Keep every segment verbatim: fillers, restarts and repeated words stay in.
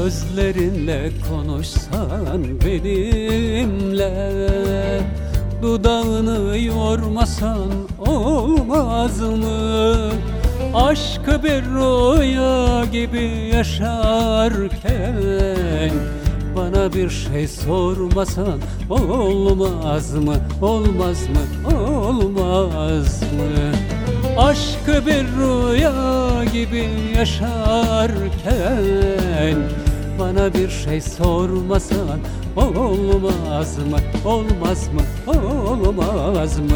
Gözlerinle konuşsan benimle, dudağını yormasan olmaz mı? Aşkı bir rüya gibi yaşarken bana bir şey sormasan olmaz mı? Olmaz mı? Olmaz mı? Aşkı bir rüya gibi yaşarken bana bir şey sormasan olmaz mı? Olmaz mı? Olmaz mı?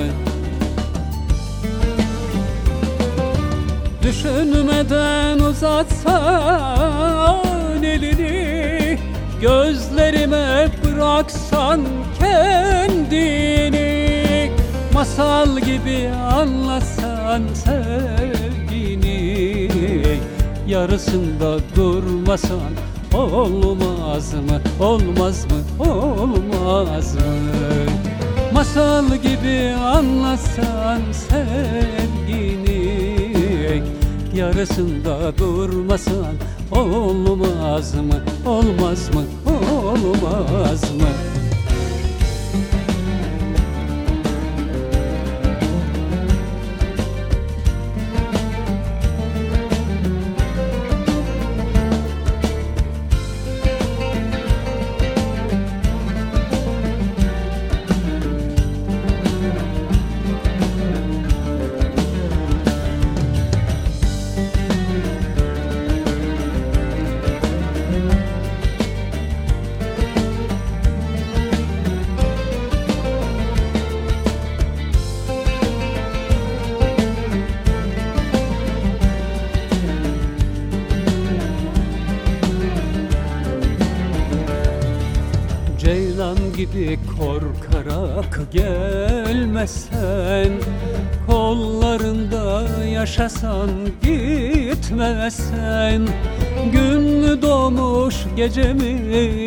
Düşünmeden uzatsan elini, gözlerime bıraksan kendini, masal gibi anlatsan sevgini, yarısında durmasan olmaz mı? Olmaz mı? Olmaz mı? Masal gibi anlatsan sevgini, yarısında durmasan olmaz mı? Olmaz mı? Olmaz mı? Ceylan gibi korkarak gelmesen, kollarında yaşasan gitmesen, gün doğmuş gecemi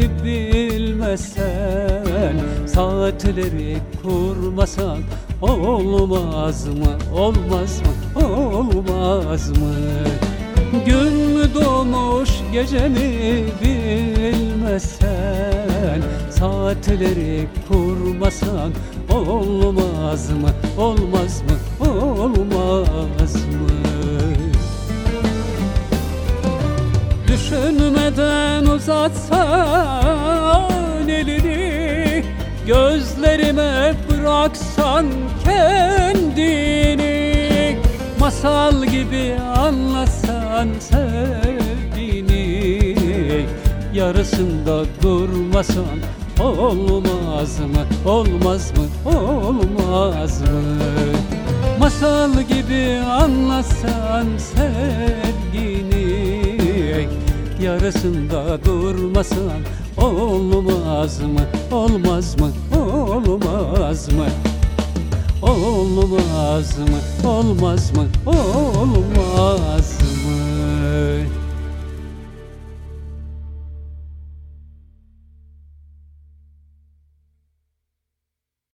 bilmesen, saatleri kurmasan olmaz mı? Olmaz mı? Olmaz mı? Gün doğmuş gecemi bilmesen, saatleri kurmasan olmaz mı? Olmaz mı? Olmaz mı? Düşünmeden uzatsan elini, gözlerime bıraksan kendini, masal gibi anlatsan sevgini, yarısında durmasan olmaz mı? Olmaz mı? Olmaz mı? Masal gibi anlatsan sevgini, yarısında durmasan olmaz mı? Olmaz mı? Olmaz mı? Olmaz mı? Olmaz mı? Olmaz mı?